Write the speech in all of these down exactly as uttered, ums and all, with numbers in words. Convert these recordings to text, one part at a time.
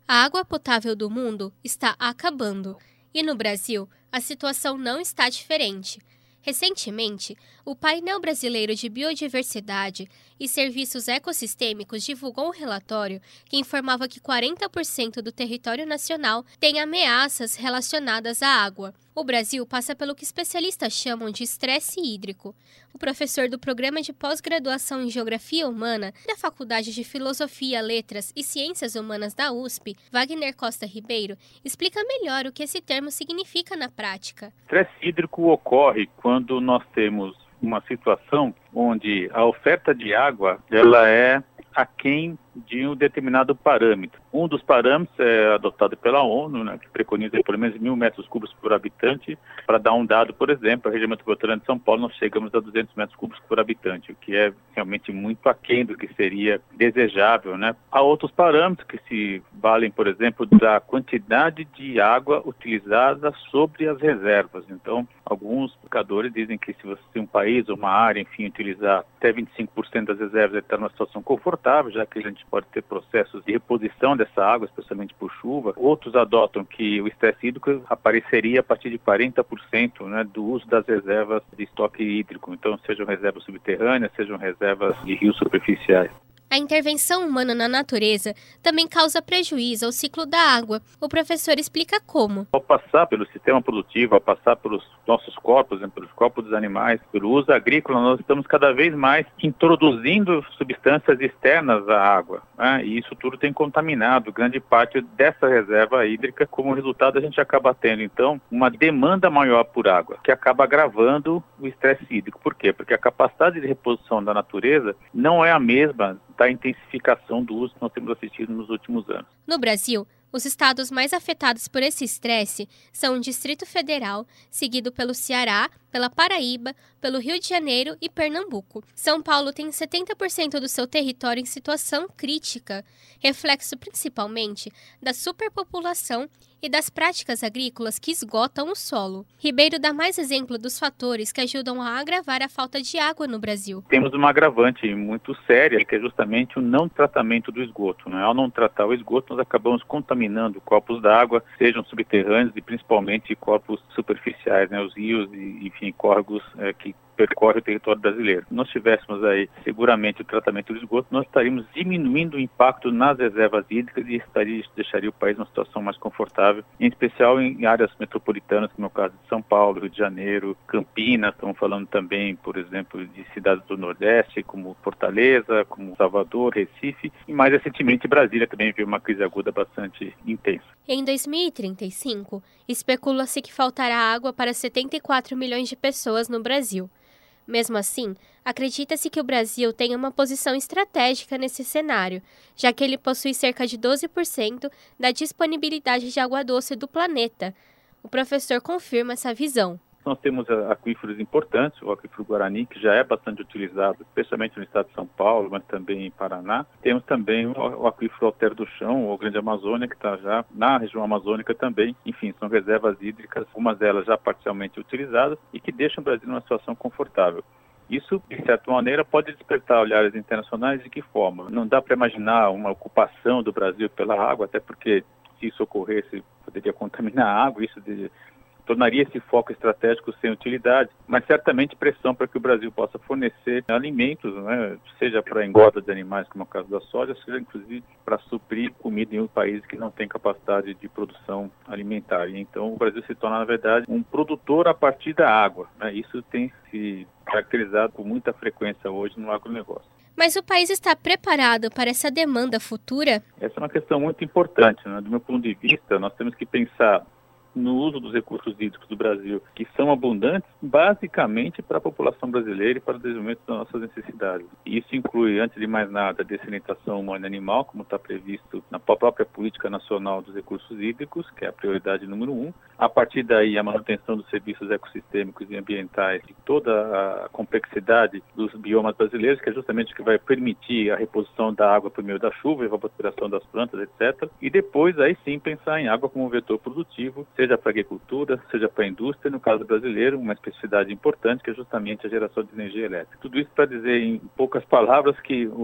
A água potável do mundo está acabando e no Brasil a situação não está diferente. Recentemente, o Painel Brasileiro de Biodiversidade e Serviços Ecossistêmicos divulgou um relatório que informava que quarenta por cento do território nacional tem ameaças relacionadas à água. O Brasil passa pelo que especialistas chamam de estresse hídrico. O professor do Programa de Pós-Graduação em Geografia Humana da Faculdade de Filosofia, Letras e Ciências Humanas da U S P, Wagner Costa Ribeiro, explica melhor o que esse termo significa na prática. Estresse hídrico ocorre quando nós temos uma situação onde a oferta de água ela é aquém de um determinado parâmetro. Um dos parâmetros é adotado pela ONU, né, que preconiza pelo menos mil metros cúbicos por habitante. Para dar um dado, por exemplo, a região metropolitana de São Paulo, nós chegamos a duzentos metros cúbicos por habitante, o que é realmente muito aquém do que seria desejável, né? Há outros parâmetros que se valem, por exemplo, da quantidade de água utilizada sobre as reservas. Então, alguns indicadores dizem que se você tem um país ou uma área, enfim, utilizar até vinte e cinco por cento das reservas, ele está numa situação confortável, já que a gente pode ter processos de reposição dessa água, especialmente por chuva. Outros adotam que o estresse hídrico apareceria a partir de quarenta por cento, né, do uso das reservas de estoque hídrico. Então, sejam reservas subterrâneas, sejam reservas de rios superficiais. A intervenção humana na natureza também causa prejuízo ao ciclo da água. O professor explica como. Ao passar pelo sistema produtivo, ao passar pelos nossos corpos, né, pelos corpos dos animais, pelo uso agrícola, nós estamos cada vez mais introduzindo substâncias externas à água, né, e isso tudo tem contaminado grande parte dessa reserva hídrica. Como resultado, a gente acaba tendo, então, uma demanda maior por água, que acaba agravando o estresse hídrico. Por quê? Porque a capacidade de reposição da natureza não é a mesma da intensificação do uso que nós temos assistido nos últimos anos. No Brasil, os estados mais afetados por esse estresse são o Distrito Federal, seguido pelo Ceará, pela Paraíba, pelo Rio de Janeiro e Pernambuco. São Paulo tem setenta por cento do seu território em situação crítica, reflexo principalmente da superpopulação e das práticas agrícolas que esgotam o solo. Ribeiro dá mais exemplo dos fatores que ajudam a agravar a falta de água no Brasil. Temos uma agravante muito séria, que é justamente o não tratamento do esgoto, né? Ao não tratar o esgoto, nós acabamos contaminando corpos d'água, sejam subterrâneos e principalmente corpos superficiais, né? Os rios e, enfim, córregos é, que percorre o território brasileiro. Se nós tivéssemos aí seguramente o tratamento do esgoto, nós estaríamos diminuindo o impacto nas reservas hídricas e estaria, deixaria o país numa situação mais confortável, em especial em áreas metropolitanas, como é o caso de São Paulo, Rio de Janeiro, Campinas. Estamos falando também, por exemplo, de cidades do Nordeste, como Fortaleza, como Salvador, Recife, e mais recentemente Brasília também viu uma crise aguda bastante intensa. Em dois mil e trinta e cinco, especula-se que faltará água para setenta e quatro milhões de pessoas no Brasil. Mesmo assim, acredita-se que o Brasil tenha uma posição estratégica nesse cenário, já que ele possui cerca de doze por cento da disponibilidade de água doce do planeta. O professor confirma essa visão. Nós temos aquíferos importantes, o aquífero Guarani, que já é bastante utilizado, especialmente no estado de São Paulo, mas também em Paraná. Temos também o aquífero Alter do Chão, ou Grande Amazônia, que está já na região amazônica também. Enfim, são reservas hídricas, algumas delas já parcialmente utilizadas e que deixam o Brasil numa situação confortável. Isso, de certa maneira, pode despertar olhares internacionais. De que forma? Não dá para imaginar uma ocupação do Brasil pela água, até porque, se isso ocorresse, poderia contaminar a água, isso de... tornaria esse foco estratégico sem utilidade, mas certamente pressão para que o Brasil possa fornecer alimentos, né, seja para engorda de animais, como é o caso da soja, seja inclusive para suprir comida em um país que não tem capacidade de produção alimentar. E então o Brasil se torna, na verdade, um produtor a partir da água, né? Isso tem se caracterizado com muita frequência hoje no agronegócio. Mas o país está preparado para essa demanda futura? Essa é uma questão muito importante, né? Do meu ponto de vista, nós temos que pensar no uso dos recursos hídricos do Brasil, que são abundantes, basicamente para a população brasileira e para o desenvolvimento das nossas necessidades. E isso inclui, antes de mais nada, a desalinização humana e animal, como está previsto na própria Política Nacional dos Recursos Hídricos, que é a prioridade número um. A partir daí, a manutenção dos serviços ecossistêmicos e ambientais e toda a complexidade dos biomas brasileiros, que é justamente o que vai permitir a reposição da água por meio da chuva, a evapotranspiração das plantas, etcétera. E depois, aí sim, pensar em água como um vetor produtivo, seja para a agricultura, seja para a indústria, no caso brasileiro, uma especificidade importante, que é justamente a geração de energia elétrica. Tudo isso para dizer, em poucas palavras, que o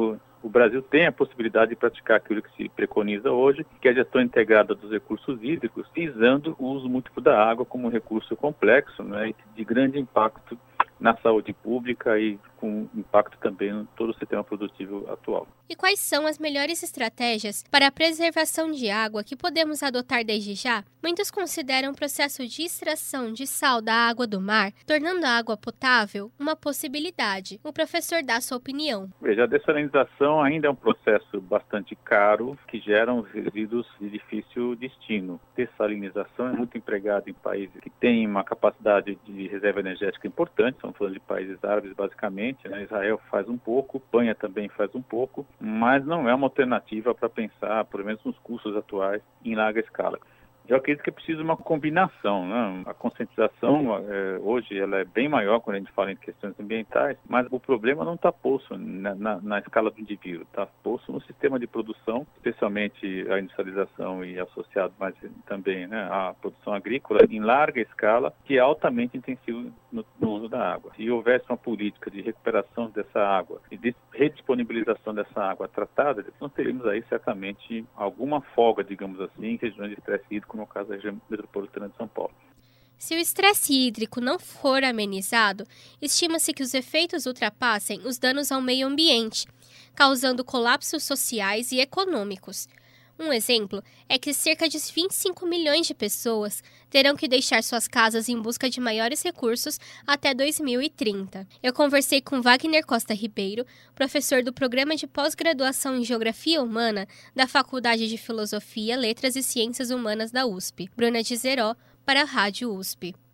O Brasil tem a possibilidade de praticar aquilo que se preconiza hoje, que é a gestão integrada dos recursos hídricos, visando o uso múltiplo da água como um recurso complexo, né, e de grande impacto na saúde pública e com impacto também em todo o sistema produtivo atual. E quais são as melhores estratégias para a preservação de água que podemos adotar desde já? Muitos consideram o processo de extração de sal da água do mar, tornando a água potável uma possibilidade. O professor dá sua opinião. Veja, a dessalinização ainda é um processo bastante caro que gera resíduos de difícil destino. Dessalinização é muito empregada em países que têm uma capacidade de reserva energética importante, estamos falando de países árabes basicamente, né? Israel faz um pouco, Espanha também faz um pouco, mas não é uma alternativa para pensar, pelo menos nos custos atuais, em larga escala. Eu acredito que é preciso uma combinação, né? A conscientização é, hoje ela é bem maior quando a gente fala em questões ambientais, mas o problema não está posto na, na, na escala do indivíduo, está posto no sistema de produção, especialmente a industrialização e associado mais também, né, à produção agrícola em larga escala, que é altamente intensivo no, no uso da água. Se houvesse uma política de recuperação dessa água e de redisponibilização dessa água tratada, nós teríamos aí certamente alguma folga, digamos assim, em regiões de estresse hídrico, no caso da região metropolitana de São Paulo. Se o estresse hídrico não for amenizado, estima-se que os efeitos ultrapassem os danos ao meio ambiente, causando colapsos sociais e econômicos. Um exemplo é que cerca de vinte e cinco milhões de pessoas terão que deixar suas casas em busca de maiores recursos até dois mil e trinta. Eu conversei com Wagner Costa Ribeiro, professor do Programa de Pós-Graduação em Geografia Humana da Faculdade de Filosofia, Letras e Ciências Humanas da U S P. Bruna de Zeró, para a Rádio U S P.